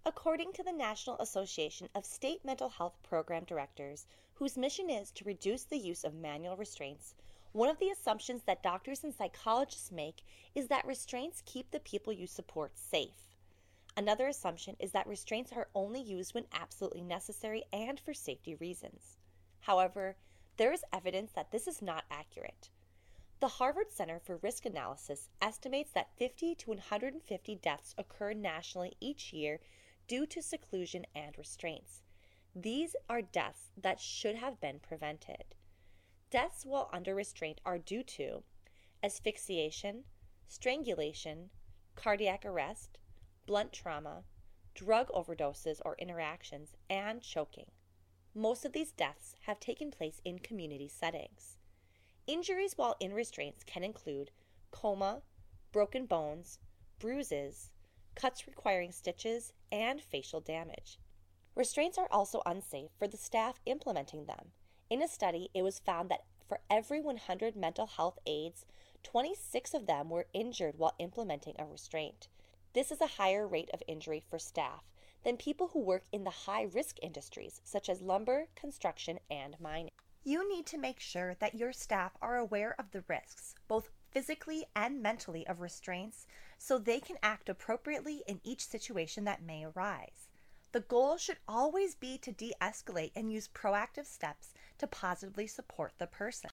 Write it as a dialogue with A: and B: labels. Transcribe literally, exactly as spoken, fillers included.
A: According to the National Association of State Mental Health Program Directors, whose mission is to reduce the use of manual restraints, one of the assumptions that doctors and psychologists make is that restraints keep the people you support safe. Another assumption is that restraints are only used when absolutely necessary and for safety reasons. However, there is evidence that this is not accurate. The Harvard Center for Risk Analysis estimates that fifty to one hundred fifty deaths occur nationally each year due to seclusion and restraints. These are deaths that should have been prevented. Deaths while under restraint are due to asphyxiation, strangulation, cardiac arrest, blunt trauma, drug overdoses or interactions, and choking. Most of these deaths have taken place in community settings. Injuries while in restraints can include coma, broken bones, bruises, cuts requiring stitches, and facial damage. Restraints are also unsafe for the staff implementing them. In a study, it was found that for every one hundred mental health aides, twenty-six of them were injured while implementing a restraint. This is a higher rate of injury for staff than people who work in the high-risk industries such as lumber, construction, and mining. You need to make sure that your staff are aware of the risks, both physically and mentally, of restraints so they can act appropriately in each situation that may arise. The goal should always be to de-escalate and use proactive steps to positively support the person.